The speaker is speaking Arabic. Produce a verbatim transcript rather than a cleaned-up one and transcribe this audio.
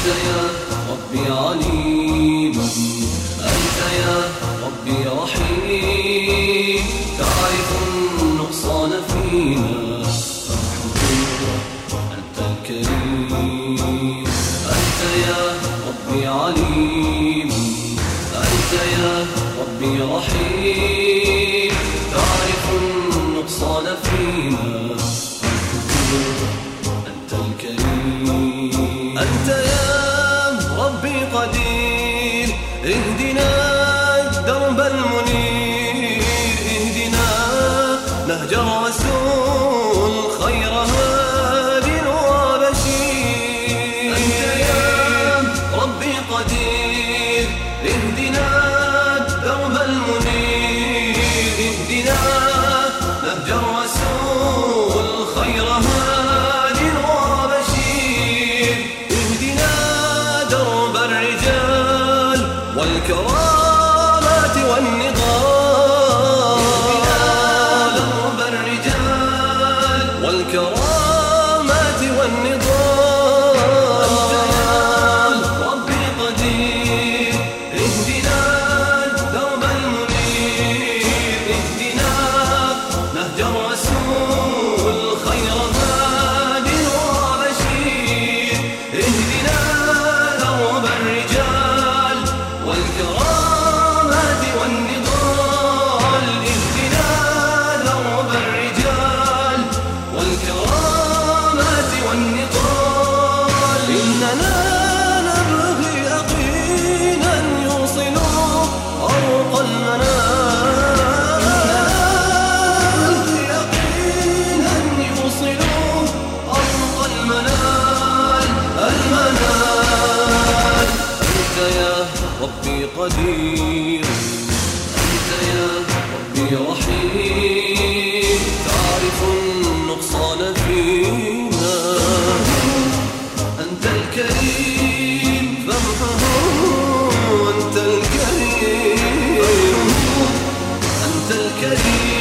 أنت يا ربي عليم، أنت يا ربي رحيم، تعرف النقصان فينا أنت الكريم. أنت يا ربي عليم، أنت يا ربي رحيم، تعرف النقصان فينا أنت الكريم. أنت يا ربي قدير، اهدنا الدرب المنير، اهدنا نهج الرسول خير هاد وبشير. أنت يا ربي قدير، اهدنا الدرب المنير، اهدنا نهج الرسول خير هاد وبشير. اهدنا درب الرجال والكرامات والنضال، درب الرجال والكرامات والنضال. أنت يا ربي قدير، اهدنا درب المنير، اهدنا نهج الرسول خير هاد وبشير. اهدنا درب الرجال والكرامات والنضال، اهدنا درب الرجال والكرامات والنضال. إننا نبغي يقينا يوصل أرق المنال، يقينا يوصل أرق المنال المنال. أنت يا ربي قدير، أنت يا ربي رحيم، تعرف النقصان فينا أنت الكريم فامحه. أنت الكريم، أنت الكريم